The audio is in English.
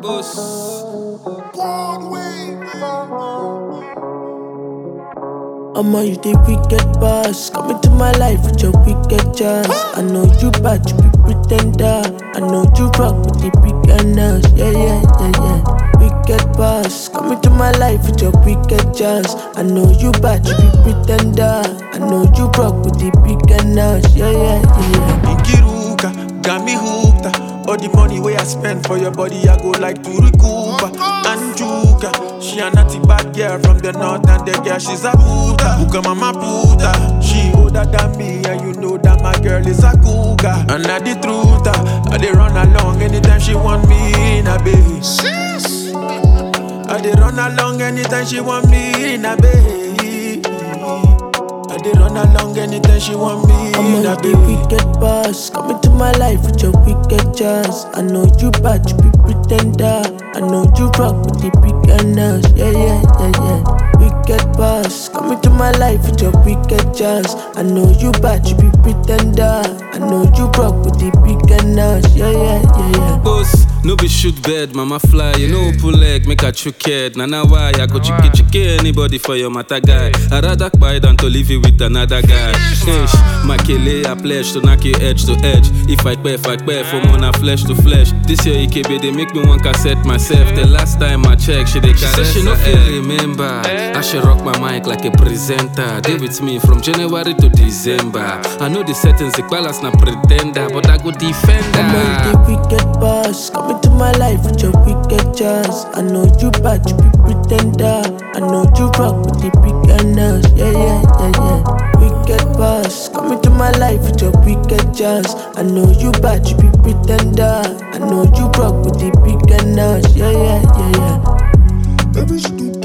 I'ma you the wicked boss. Come into my life with your wicked jazz. I know you bad, you be pretender. I know you rock with the big girls. Yeah. Wicked boss. Come into my life with your wicked jazz. I know you bad, you be pretender. I know you rock with the big girls. Yeah. Inkiruka, got me hooked. All the money where I spend for your body, I go like to recoup. Anjuka, she a naughty bad girl from the north, and the girl she's a puta. Uka mama puta, she older than me, and you know that my girl is a cougar. And I the truth, I dey run along anytime she want me in a bed. I dey run along anytime she want me in a bed. I dey run along anytime she want me in a bed. I'm a wicked boss. Come into my life with your wicked jazz. I know you bad, you be pretender. I know you rock with the big girls. Yeah. Wicked boss. Come into my life with your wicked jazz. I know you bad, you be pretender. I know you rock with the big girls. Yeah. Boss, no be shoot bed, mama fly. You know pull leg, make a trick head. Nana why I go chicky anybody for your matter guy. I rather buy than to leave it with another guy. Ish, Makele, I pledge to knock you edge to edge. If I pay for more flesh to flesh. This year EKB, they make me one cassette myself. The last time I checked, she dey caress. She no feel remember. I should rock my mic like a presenter. They with me from January to December. I know the settings, the balance na pretender, but I go defender. I'm a wicked boss. Come into my life with your wicked jazz. I know you bad, you be pretender. I know you rock with the big girls. Yeah. Wicked boss. Come into my life with your wicked jazz. I know you bad, you be pretender. I know you rock with the big girls. Yeah. Baby, she do